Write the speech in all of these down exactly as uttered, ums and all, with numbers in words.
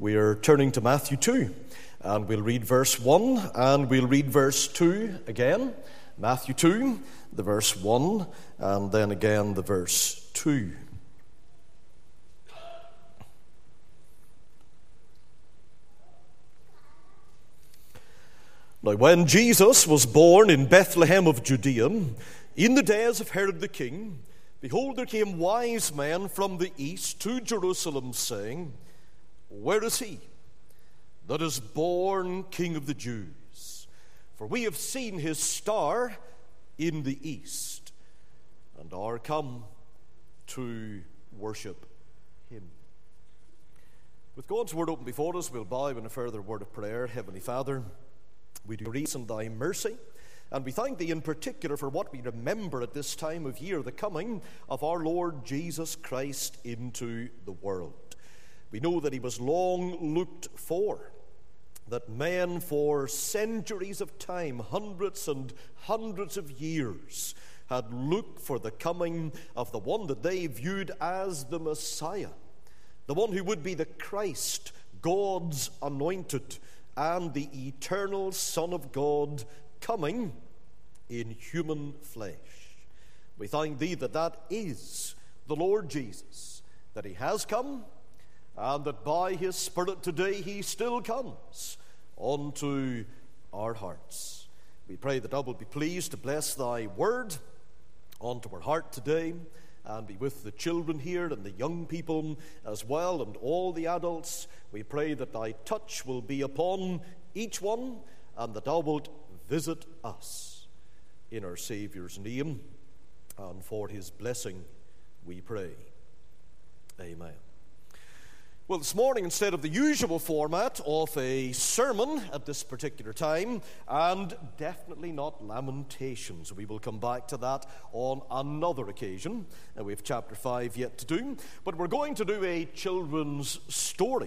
We are turning to Matthew two, and we'll read verse one, and we'll read verse two again. Matthew two, the verse one, and then again the verse two. Now, when Jesus was born in Bethlehem of Judea, in the days of Herod the king, behold, there came wise men from the east to Jerusalem, saying, Where is he that is born King of the Jews? For we have seen his star in the east, and are come to worship him. With God's word open before us, we'll bow in a further word of prayer. Heavenly Father, we do praise in thy mercy, and we thank thee in particular for what we remember at this time of year, the coming of our Lord Jesus Christ into the world. We know that he was long looked for, that men for centuries of time, hundreds and hundreds of years, had looked for the coming of the one that they viewed as the Messiah, the one who would be the Christ, God's anointed, and the eternal Son of God coming in human flesh. We thank thee that that is the Lord Jesus, that he has come, and that by his Spirit today he still comes unto our hearts. We pray that thou wilt be pleased to bless thy word unto our heart today, and be with the children here and the young people as well, and all the adults. We pray that thy touch will be upon each one, and that thou wilt visit us. In our Saviour's name, and for his blessing, we pray. Amen. Well, this morning, instead of the usual format of a sermon at this particular time, and definitely not Lamentations, we will come back to that on another occasion. And we have chapter five yet to do, but we're going to do a children's story.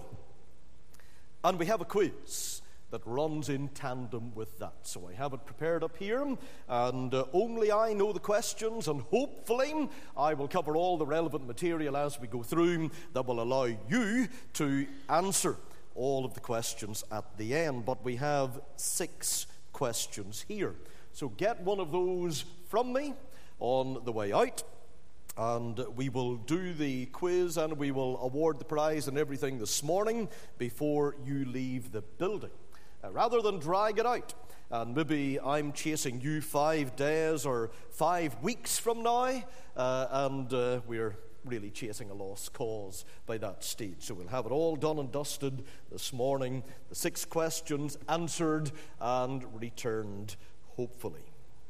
And we have a quiz that runs in tandem with that. So I have it prepared up here, and uh, only I know the questions, and hopefully I will cover all the relevant material as we go through that will allow you to answer all of the questions at the end. But we have six questions here. So get one of those from me on the way out, and we will do the quiz, and we will award the prize and everything this morning before you leave the building. Rather than drag it out, and maybe I'm chasing you five days or five weeks from now, uh, and uh, we're really chasing a lost cause by that stage. So we'll have it all done and dusted this morning, the six questions answered and returned, hopefully.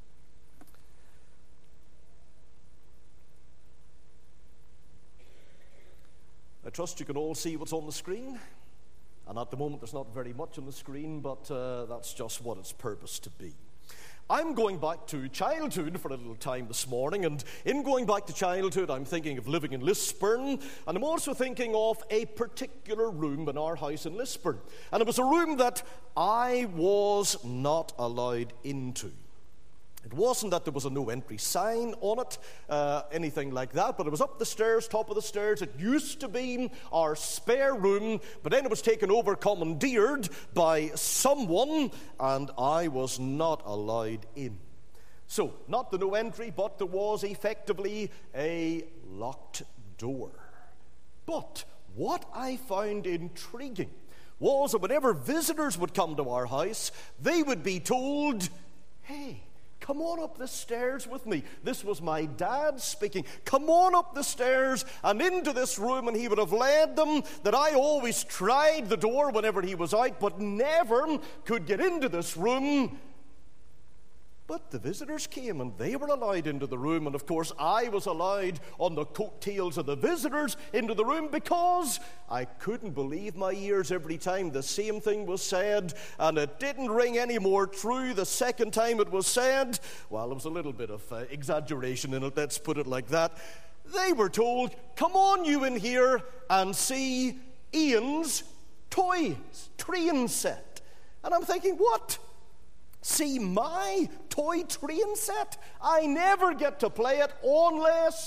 I trust you can all see what's on the screen. And at the moment, there's not very much on the screen, but uh, that's just what it's purposed to be. I'm going back to childhood for a little time this morning, and in going back to childhood, I'm thinking of living in Lisburn, and I'm also thinking of a particular room in our house in Lisburn. And it was a room that I was not allowed into. It wasn't that there was a no entry sign on it, uh, anything like that, but it was up the stairs, top of the stairs. It used to be our spare room, but then it was taken over, commandeered by someone, and I was not allowed in. So, not the no entry, but there was effectively a locked door. But what I found intriguing was that whenever visitors would come to our house, they would be told, hey, come on up the stairs with me. This was my dad speaking. Come on up the stairs and into this room, and he would have led them. That I always tried the door whenever he was out, but never could get into this room. But the visitors came, and they were allowed into the room, and of course I was allowed on the coattails of the visitors into the room, because I couldn't believe my ears every time the same thing was said, and it didn't ring any more true the second time it was said. Well, there was a little bit of uh, exaggeration in it, let's put it like that. They were told, come on you in here and see Ian's toys, train set. And I'm thinking, what? See my toy train set? I never get to play it unless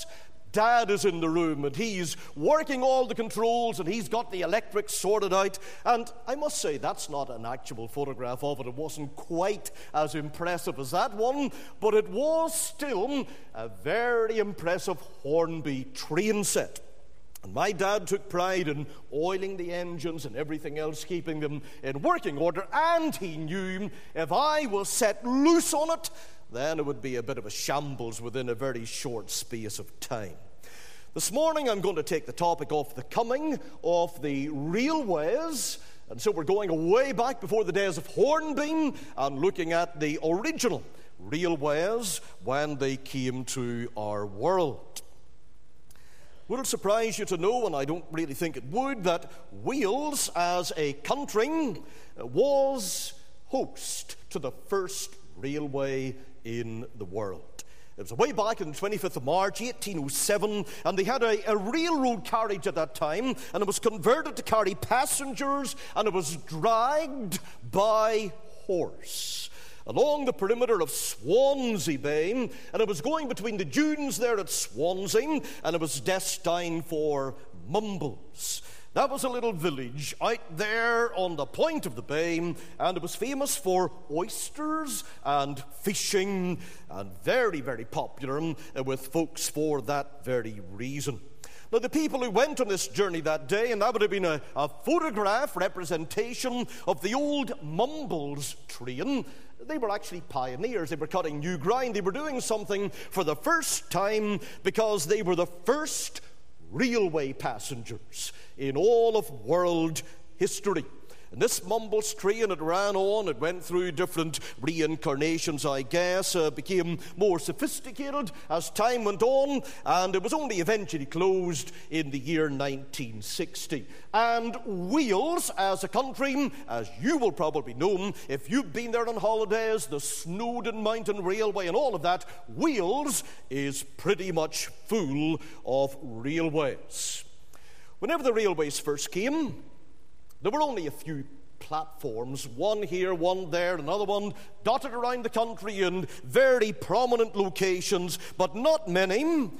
Dad is in the room, and he's working all the controls, and he's got the electrics sorted out. And I must say, that's not an actual photograph of it. It wasn't quite as impressive as that one, but it was still a very impressive Hornby train set. And my dad took pride in oiling the engines and everything else, keeping them in working order, and he knew if I was set loose on it, then it would be a bit of a shambles within a very short space of time. This morning I'm going to take the topic of the coming of the railways, and so we're going way back before the days of Hornby and looking at the original railways when they came to our world. Would it surprise you to know, and I don't really think it would, that Wales as a country was host to the first railway in the world. It was way back on the twenty-fifth of March, eighteen oh seven, and they had a, a railroad carriage at that time, and it was converted to carry passengers, and it was dragged by horse along the perimeter of Swansea Bay, and it was going between the dunes there at Swansea, and it was destined for Mumbles. That was a little village out there on the point of the bay, and it was famous for oysters and fishing, and very, very popular with folks for that very reason. Now, the people who went on this journey that day, and that would have been a, a photograph representation of the old Mumbles train, they were actually pioneers. They were cutting new ground. They were doing something for the first time because they were the first railway passengers in all of world history. And this Mumbles train, it ran on, it went through different reincarnations, I guess, uh, became more sophisticated as time went on, and it was only eventually closed in the year nineteen sixty. And Wales, as a country, as you will probably know, if you've been there on holidays, the Snowdon Mountain Railway and all of that, Wales is pretty much full of railways. Whenever the railways first came, there were only a few platforms, one here, one there, another one dotted around the country in very prominent locations, but not many.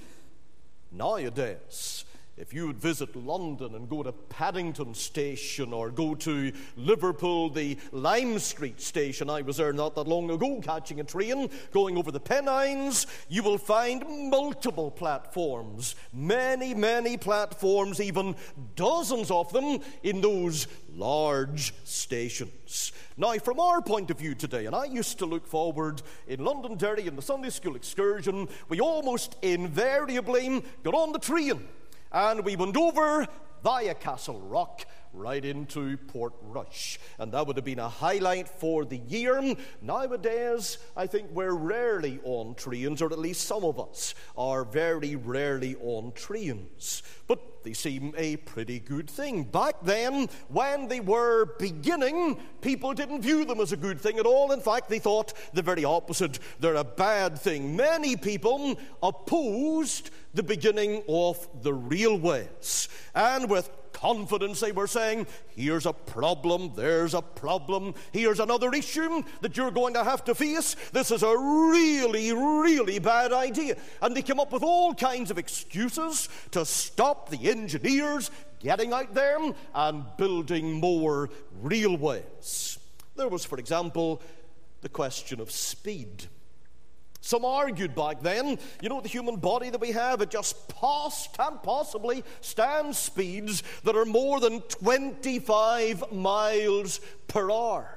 Nowadays, if you would visit London and go to Paddington Station or go to Liverpool, the Lime Street Station, I was there not that long ago catching a train going over the Pennines, you will find multiple platforms, many, many platforms, even dozens of them in those large stations. Now, from our point of view today, and I used to look forward in Londonderry in the Sunday school excursion, we almost invariably got on the train and we went over via Castle Rock right into Portrush. And that would have been a highlight for the year. Nowadays, I think we're rarely on trains, or at least some of us are very rarely on trains. But they seem a pretty good thing. Back then, when they were beginning, people didn't view them as a good thing at all. In fact, they thought the very opposite. They're a bad thing. Many people opposed the beginning of the railways. And with confidence they were saying, here's a problem, there's a problem, here's another issue that you're going to have to face. This is a really, really bad idea. And they came up with all kinds of excuses to stop the engineers getting out there and building more railways. There was, for example, the question of speed. Some argued back then, you know, the human body that we have, it just pos- can't possibly stand speeds that are more than twenty-five miles per hour.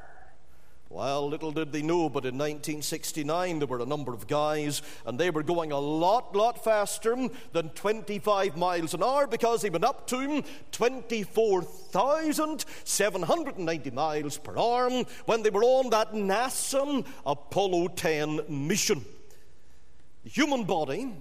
Well, little did they know, but in nineteen sixty-nine there were a number of guys, and they were going a lot, lot faster than twenty-five miles an hour, because they went up to twenty-four thousand seven hundred ninety miles per hour when they were on that NASA Apollo ten mission. The human body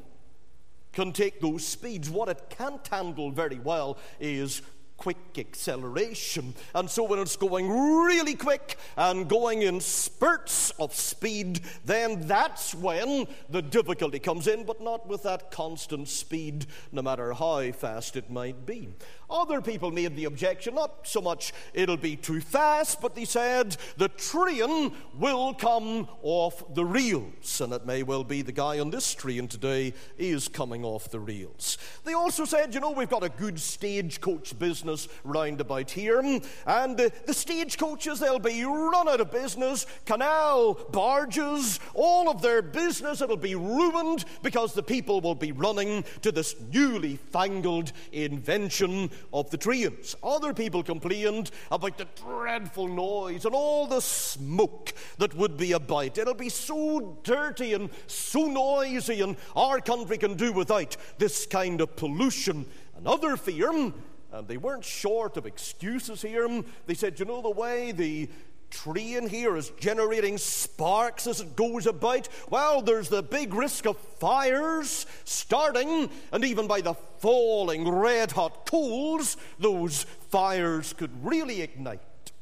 can take those speeds. What it can't handle very well is quick acceleration. And so when it's going really quick and going in spurts of speed, then that's when the difficulty comes in, but not with that constant speed, no matter how fast it might be. Other people made the objection, not so much it'll be too fast, but they said the train will come off the rails. And it may well be the guy on this train today is coming off the rails. They also said, you know, we've got a good stagecoach business round about here, and uh, the stagecoaches, they'll be run out of business. Canal barges, all of their business, it'll be ruined because the people will be running to this newly fangled invention of the trains. Other people complained about the dreadful noise and all the smoke that would be about. It'll be so dirty and so noisy, and our country can do without this kind of pollution. Another fear, and they weren't short of excuses here, they said, you know, the way the train here is generating sparks as it goes about, well, there's the big risk of fires starting, and even by the falling red-hot coals, those fires could really ignite.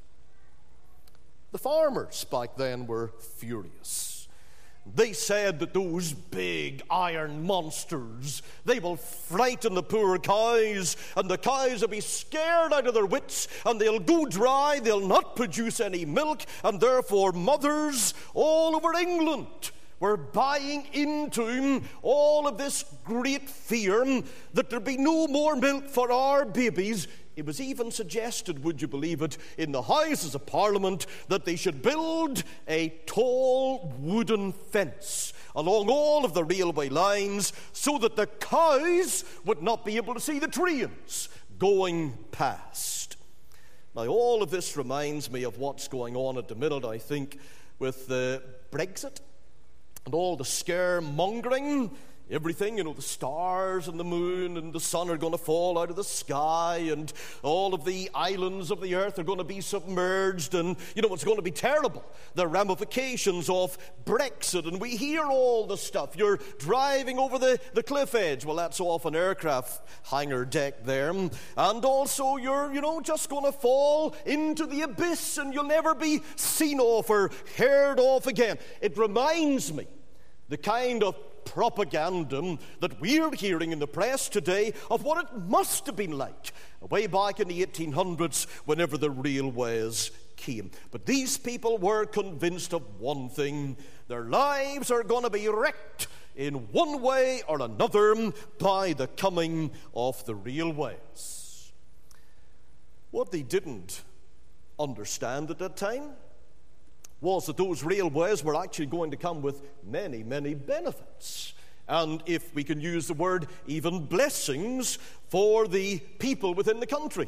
The farmers back then were furious. They said that those big iron monsters, they will frighten the poor cows, and the cows will be scared out of their wits, and they'll go dry, they'll not produce any milk, and therefore mothers all over England were buying into all of this great fear that there'd be no more milk for our babies. It was even suggested, would you believe it, in the Houses of Parliament that they should build a tall wooden fence along all of the railway lines so that the cows would not be able to see the trains going past. Now, all of this reminds me of what's going on at the minute, I think, with the Brexit and all the scaremongering. Everything, you know, the stars and the moon and the sun are going to fall out of the sky, and all of the islands of the earth are going to be submerged, and, you know, it's going to be terrible. The ramifications of Brexit, and we hear all the stuff. You're driving over the, the cliff edge. Well, that's off an aircraft hangar deck there. And also you're, you know, just going to fall into the abyss, and you'll never be seen off or heard of again. It reminds me the kind of propaganda that we're hearing in the press today of what it must have been like way back in the eighteen hundreds whenever the railways came. But these people were convinced of one thing: their lives are going to be wrecked in one way or another by the coming of the railways. What they didn't understand at that time was that those railways were actually going to come with many, many benefits. And if we can use the word, even blessings for the people within the country.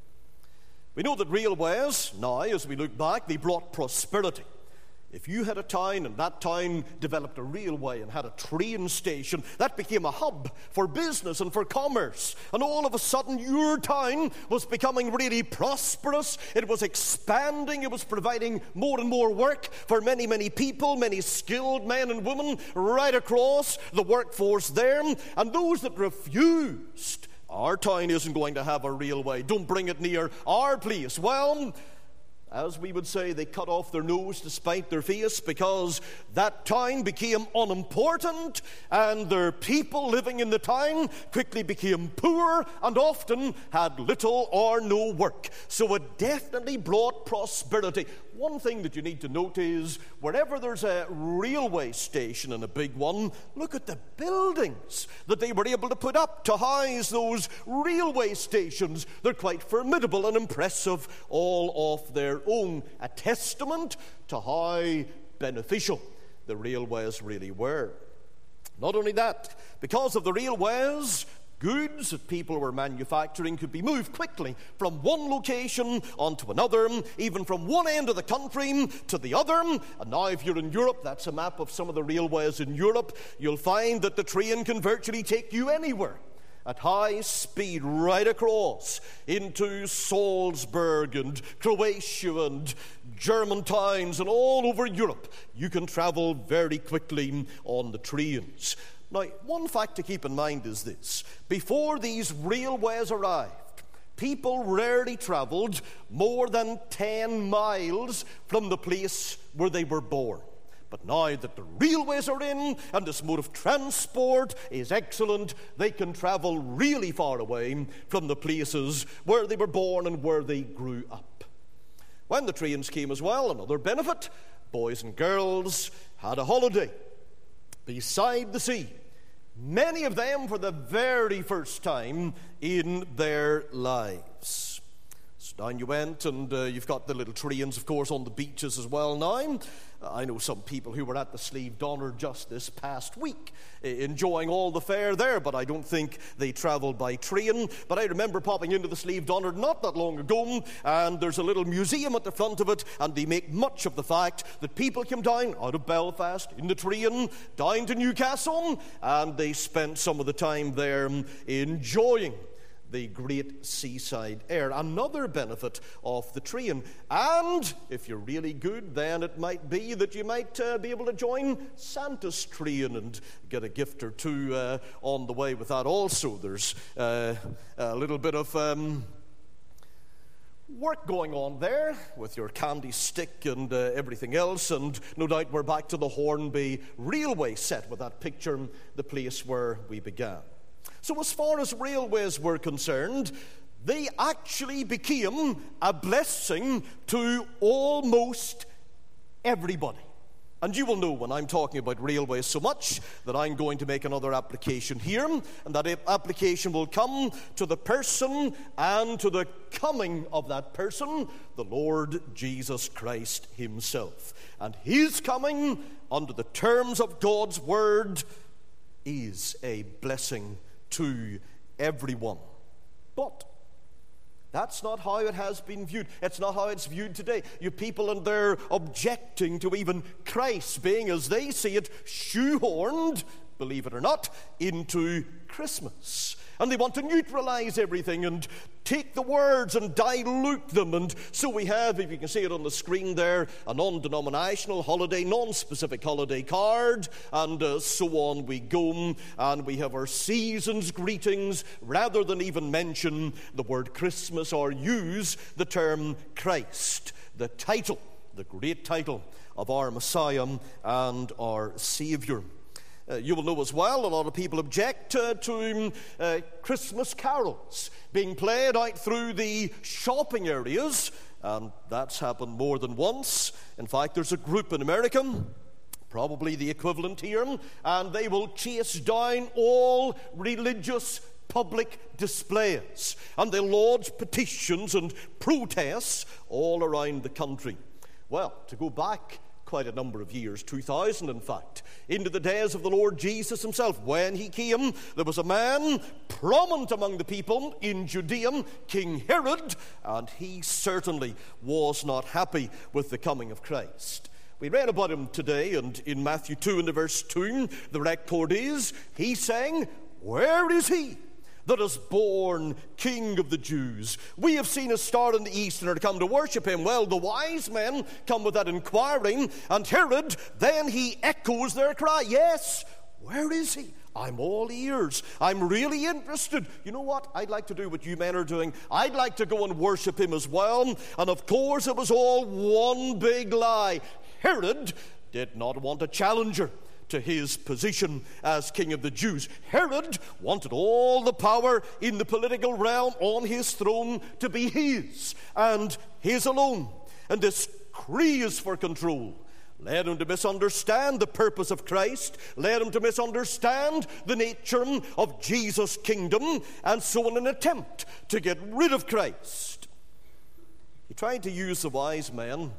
We know that railways, now, as we look back, they brought prosperity. If you had a town and that town developed a railway and had a train station, that became a hub for business and for commerce. And all of a sudden your town was becoming really prosperous. It was expanding. It was providing more and more work for many, many people, many skilled men and women right across the workforce there. And those that refused, our town isn't going to have a railway, don't bring it near our place, well, as we would say, they cut off their nose to spite their face, because that town became unimportant, and their people living in the town quickly became poor and often had little or no work. So it definitely brought prosperity. One thing that you need to note is, wherever there's a railway station, and a big one, look at the buildings that they were able to put up to house those railway stations. They're quite formidable and impressive all of their own, a testament to how beneficial the railways really were. Not only that, because of the railways, goods that people were manufacturing could be moved quickly from one location onto another, even from one end of the country to the other. And now if you're in Europe, that's a map of some of the railways in Europe, you'll find that the train can virtually take you anywhere at high speed right across into Salzburg and Croatia and German towns and all over Europe. You can travel very quickly on the trains. Now, one fact to keep in mind is this: before these railways arrived, people rarely traveled more than ten miles from the place where they were born. But now that the railways are in and this mode of transport is excellent, they can travel really far away from the places where they were born and where they grew up. When the trains came as well, another benefit, boys and girls had a holiday beside the sea. Many of them for the very first time in their lives. So down you went, and uh, you've got the little trains, of course, on the beaches as well now. I know some people who were at the Slieve Donner just this past week, enjoying all the fare there, but I don't think they travelled by train. But I remember popping into the Slieve Donner not that long ago, and there's a little museum at the front of it, and they make much of the fact that people came down out of Belfast in the train, down to Newcastle, and they spent some of the time there enjoying the great seaside air. Another benefit of the train. And if you're really good, then it might be that you might uh, be able to join Santa's train and get a gift or two uh, on the way with that also. There's uh, a little bit of um, work going on there with your candy stick and uh, everything else, and no doubt we're back to the Hornby Railway set with that picture, the place where we began. So as far as railways were concerned, they actually became a blessing to almost everybody. And you will know when I'm talking about railways so much that I'm going to make another application here, and that application will come to the person and to the coming of that person, the Lord Jesus Christ himself. And his coming under the terms of God's word is a blessing to everyone. But that's not how it has been viewed. It's not how it's viewed today. You people, and they're objecting to even Christ being, as they see it, shoehorned, believe it or not, into Christmas. And they want to neutralize everything and take the words and dilute them. And so we have, if you can see it on the screen there, a non-denominational holiday, non-specific holiday card, and uh, so on we go. And we have our season's greetings, rather than even mention the word Christmas or use the term Christ, the title, the great title of our Messiah and our Savior. Uh, you will know as well, a lot of people object uh, to uh, Christmas carols being played out through the shopping areas, and that's happened more than once. In fact, there's a group in America, probably the equivalent here, and they will chase down all religious public displays, and they lodge petitions and protests all around the country. Well, to go back quite a number of years, two thousand in fact, into the days of the Lord Jesus himself. When he came, there was a man prominent among the people in Judea, King Herod, and he certainly was not happy with the coming of Christ. We read about him today, and in Matthew two and verse two, the record is, he sang, "Where is he that is born King of the Jews? We have seen a star in the east and are come to worship him." Well, the wise men come with that inquiring, and Herod, then he echoes their cry, "Yes, where is he? I'm all ears. I'm really interested. You know what? I'd like to do what you men are doing. I'd like to go and worship him as well." And of course, it was all one big lie. Herod did not want a challenger to his position as King of the Jews. Herod wanted all the power in the political realm on his throne to be his, and his alone. And this craze for control led him to misunderstand the purpose of Christ, led him to misunderstand the nature of Jesus' kingdom, and so in an attempt to get rid of Christ, he tried to use the wise men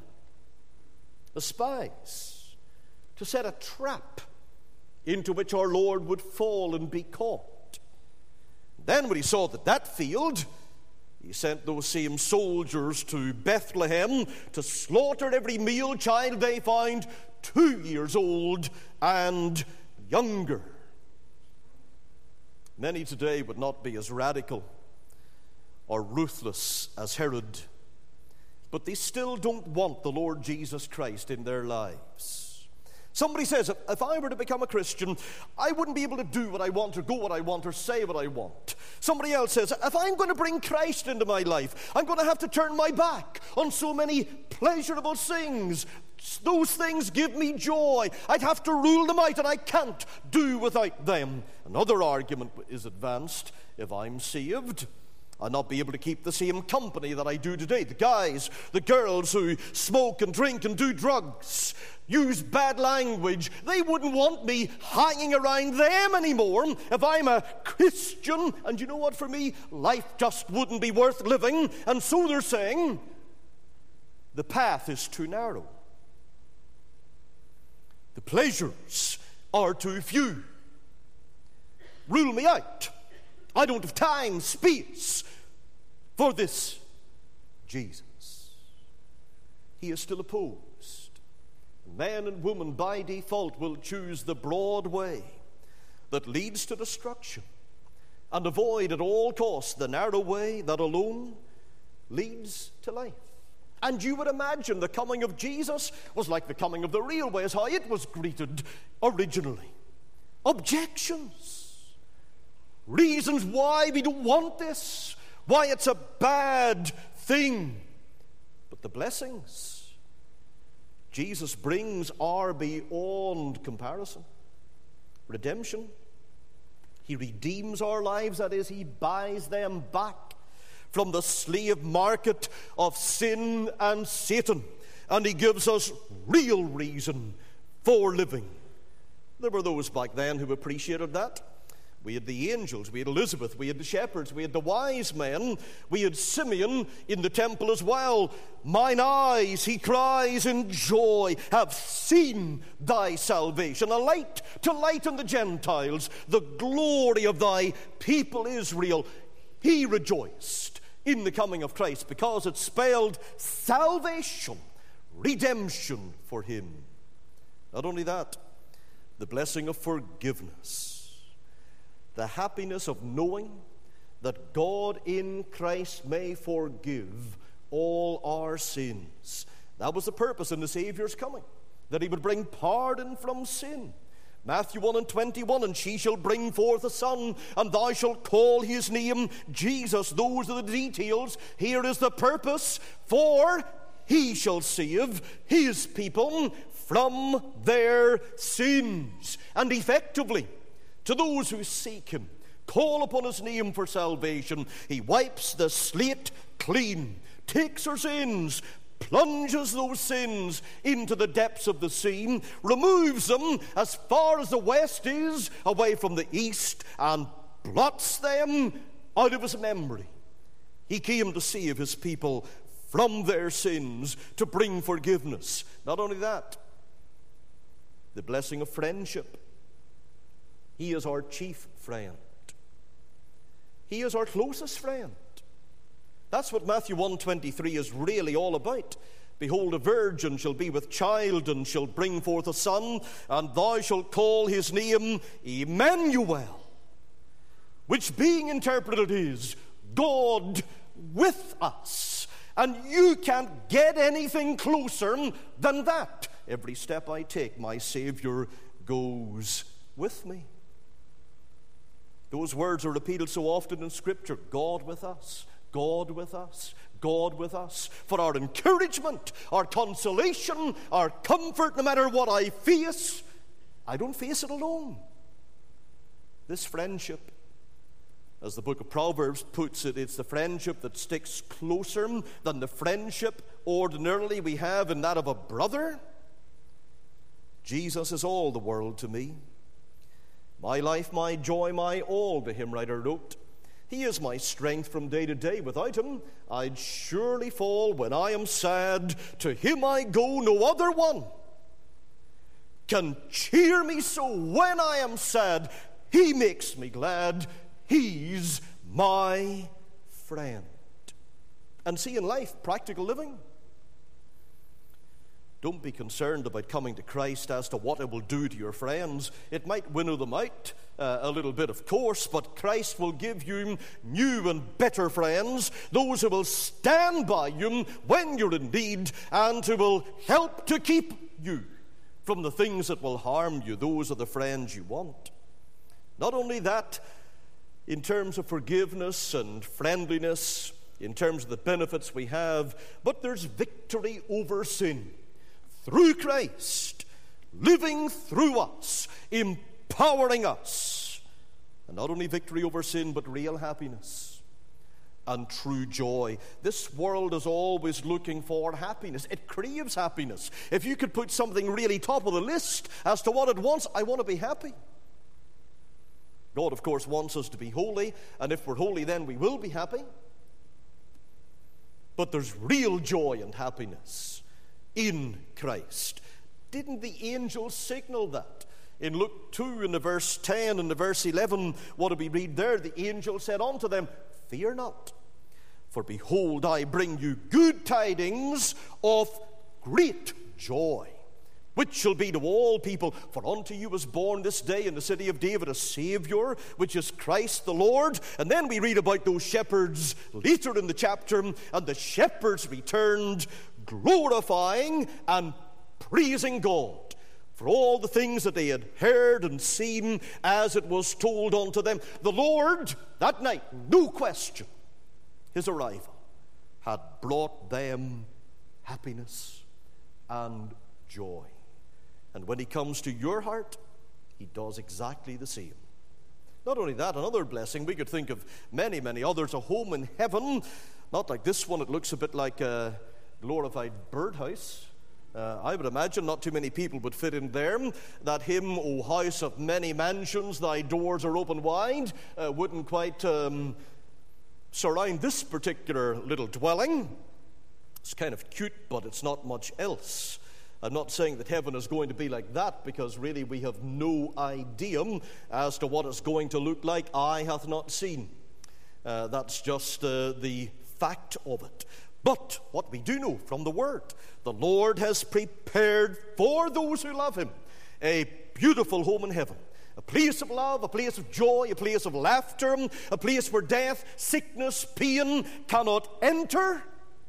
as spies, to set a trap into which our Lord would fall and be caught. Then when he saw that that failed, he sent those same soldiers to Bethlehem to slaughter every male child they found two years old and younger. Many today would not be as radical or ruthless as Herod, but they still don't want the Lord Jesus Christ in their lives. Somebody says, if I were to become a Christian, I wouldn't be able to do what I want or go what I want or say what I want. Somebody else says, if I'm going to bring Christ into my life, I'm going to have to turn my back on so many pleasurable things, Those things give me joy. I'd have to rule them out, and I can't do without them. Another argument is advanced. If I'm saved, I'll not be able to keep the same company that I do today. The guys, the girls who smoke and drink and do drugs, use bad language, they wouldn't want me hanging around them anymore if I'm a Christian. And you know what, for me, life just wouldn't be worth living. And so they're saying, the path is too narrow. The pleasures are too few. Rule me out. I don't have time, space for this Jesus. He is still opposed. Man and woman by default will choose the broad way that leads to destruction and avoid at all costs the narrow way that alone leads to life. And you would imagine the coming of Jesus was like the coming of the railway, as how it was greeted originally. Objections. Reasons why we don't want this. Why it's a bad thing. But the blessings Jesus brings are beyond comparison. Redemption. He redeems our lives, that is, He buys them back from the slave market of sin and Satan. And He gives us real reason for living. There were those back then who appreciated that. We had the angels, we had Elizabeth, we had the shepherds, we had the wise men, we had Simeon in the temple as well. Mine eyes, he cries in joy, have seen thy salvation, a light to lighten the Gentiles, the glory of thy people Israel. He rejoiced in the coming of Christ because it spelled salvation, redemption for him. Not only that, the blessing of forgiveness. The happiness of knowing that God in Christ may forgive all our sins. That was the purpose in the Savior's coming, that He would bring pardon from sin. Matthew one and twenty-one, and she shall bring forth a son, and thou shalt call his name Jesus. Those are the details. Here is the purpose, for He shall save His people from their sins. And effectively, to those who seek Him, call upon His name for salvation, He wipes the slate clean, takes our sins, plunges those sins into the depths of the sea, removes them as far as the west is away from the east, and blots them out of His memory. He came to save His people from their sins, to bring forgiveness. Not only that, the blessing of friendship. He is our chief friend. He is our closest friend. That's what Matthew one twenty-three is really all about. Behold, a virgin shall be with child, and shall bring forth a son, and thou shalt call his name Emmanuel, which being interpreted is God with us. And you can't get anything closer than that. Every step I take, my Savior goes with me. Those words are repeated so often in Scripture. God with us, God with us, God with us. For our encouragement, our consolation, our comfort, no matter what I face, I don't face it alone. This friendship, as the book of Proverbs puts it, it's the friendship that sticks closer than the friendship ordinarily we have in that of a brother. Jesus is all the world to me. My life, my joy, my all, the hymn writer wrote. He is my strength from day to day. Without Him, I'd surely fall. When I am sad, to Him I go. No other one can cheer me so when I am sad. He makes me glad. He's my friend. And see, in life, practical living. Don't be concerned about coming to Christ as to what it will do to your friends. It might winnow them out uh, a little bit, of course, but Christ will give you new and better friends, those who will stand by you when you're in need, and who will help to keep you from the things that will harm you. Those are the friends you want. Not only that, in terms of forgiveness and friendliness, in terms of the benefits we have, but there's victory over sin through Christ, living through us, empowering us. And not only victory over sin, but real happiness and true joy. This world is always looking for happiness. It craves happiness. If you could put something really top of the list as to what it wants, I want to be happy. God, of course, wants us to be holy, and if we're holy, then we will be happy. But there's real joy and happiness in Christ. Didn't the angels signal that? In Luke two, in the verse ten and the verse eleven, what do we read there? The angel said unto them, fear not, for behold, I bring you good tidings of great joy, which shall be to all people. For unto you is born this day in the city of David a Savior, which is Christ the Lord. And then we read about those shepherds later in the chapter, and the shepherds returned, glorifying and praising God for all the things that they had heard and seen as it was told unto them. The Lord, that night, no question, his arrival had brought them happiness and joy. And when he comes to your heart, he does exactly the same. Not only that, another blessing, we could think of many, many others. A home in heaven, not like this one. It looks a bit like a glorified birdhouse. Uh, I would imagine not too many people would fit in there. That hymn, O house of many mansions, thy doors are open wide, uh, wouldn't quite um, surround this particular little dwelling. It's kind of cute, but it's not much else. I'm not saying that heaven is going to be like that, because really we have no idea as to what it's going to look like. Eye hath not seen. Uh, that's just uh, the fact of it. But what we do know from the Word, the Lord has prepared for those who love him a beautiful home in heaven. A place of love, a place of joy, a place of laughter, a place where death, sickness, pain cannot enter.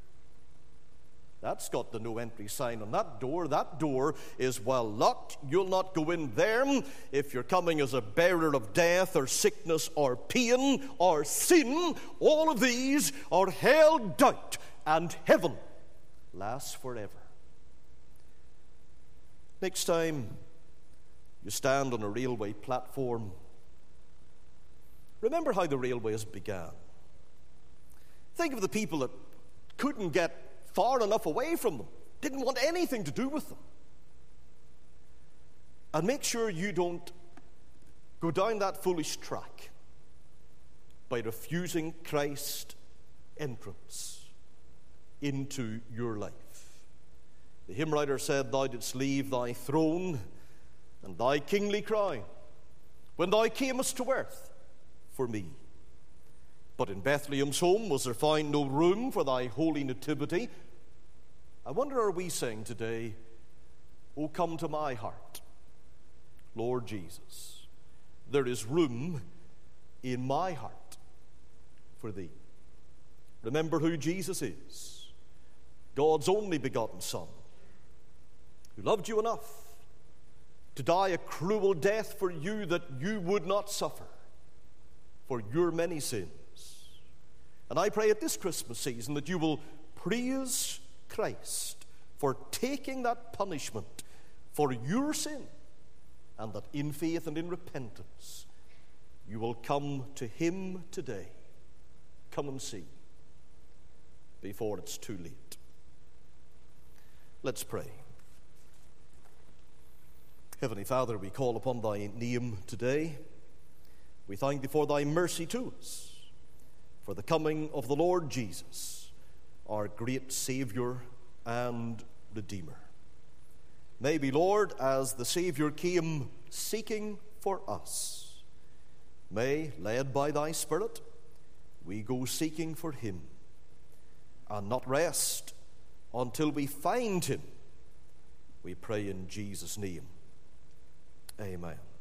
That's got the no entry sign on that door. That door is well locked. You'll not go in there if you're coming as a bearer of death or sickness or pain or sin. All of these are held out, and heaven lasts forever. Next time you stand on a railway platform, remember how the railways began. Think of the people that couldn't get far enough away from them, didn't want anything to do with them. And make sure you don't go down that foolish track by refusing Christ's entrance into your life. The hymn writer said, thou didst leave thy throne and thy kingly crown when thou camest to earth for me. But in Bethlehem's home was there found no room for thy holy nativity. I wonder, are we saying today, O come to my heart, Lord Jesus, there is room in my heart for thee. Remember who Jesus is, God's only begotten Son, who loved you enough to die a cruel death for you that you would not suffer for your many sins. And I pray at this Christmas season that you will praise Christ for taking that punishment for your sin, and that in faith and in repentance you will come to him today. Come and see before it's too late. Let's pray. Heavenly Father, we call upon thy name today. We thank thee for thy mercy to us, for the coming of the Lord Jesus, our great Savior and Redeemer. Maybe, Lord, as the Savior came seeking for us, may, led by thy Spirit, we go seeking for him and not rest until we find him. We pray in Jesus' name. Amen.